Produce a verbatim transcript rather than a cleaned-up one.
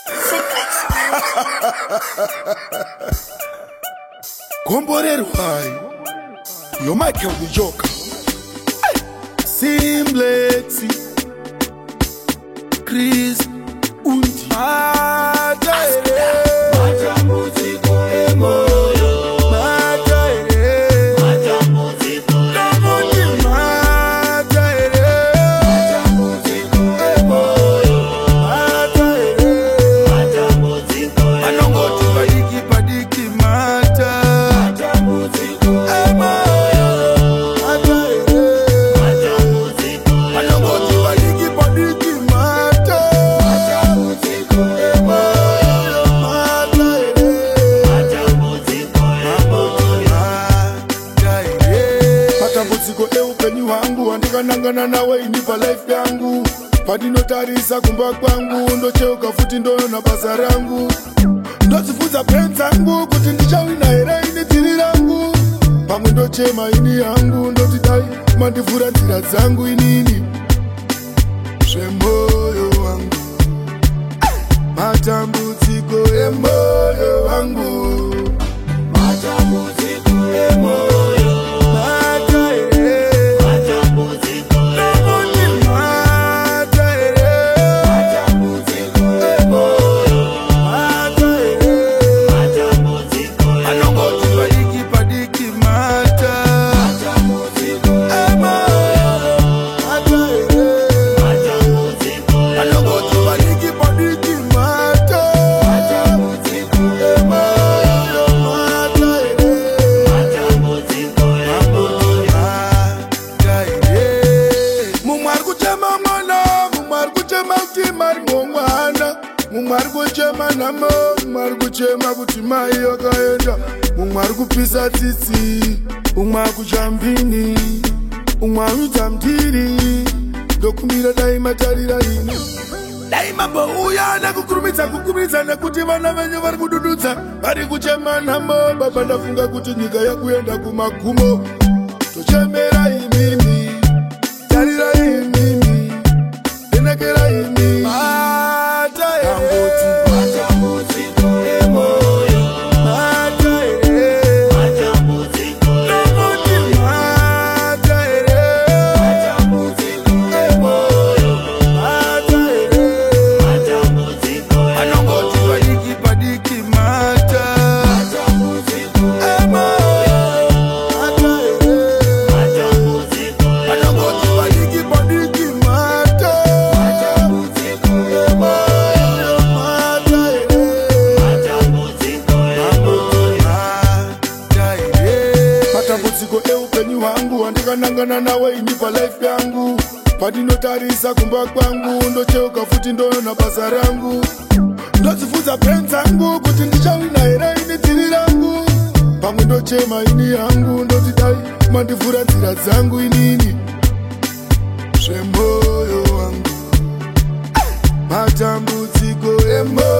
Komborerwai Yo Michael the Joker Simplexi Chris Undi Mataere Matamuziko emoyo Mataere Matamuziko emoyo Mataere Matamuziko emoyo Mataere Matamuziko Anongoti padiki padiki mata Matamuziko emoyo Mataere Matamuziko Anongoti padiki padiki mata Matamuziko emoyo Mataere Matamuziko emoyo Mataere Matamuziko eupenyu wangu andikanangana nawe inipa life yangu padinotarisa kumba kwangu ndocheuka futi ndoona basa rangu ndozifunza brain zangu kuti ndichawina here ini tiri rangu pamwe ndochema ini yangu ndotidai mandivhura nzira dzangu inini zvemoyo wangu matambudziko emoyo wangu matambudziko emoyo Mumwari kuchema namo, mumwari kuchema kuti mai yakaenda. Mumwari kupisa tsitsi, umwa kuchambini, umwa uita mtiri. Ndokumira dai matarira ini. Dai mambo uya na kukurumidza kukurumidza nekuti vana venyu vari kudududza. Vari kuchema namo, baba ndafunga kuti nyika yakuenda kumagumo. Tochemera imimi, tarira imimi, denekera imimi. Matambudziko eupenyu wangu andikanangana nawe inipa life yangu padinotarisa kumba kwangu ndocheuka futi ndoona basa rangu ndozifunza brain zangu kuti ndichawina here ini tiri rangu pamwe ndochema ini yangu ndotidai mandivhura nzira dzangu inini zvemoyo wangu matambudziko emoyo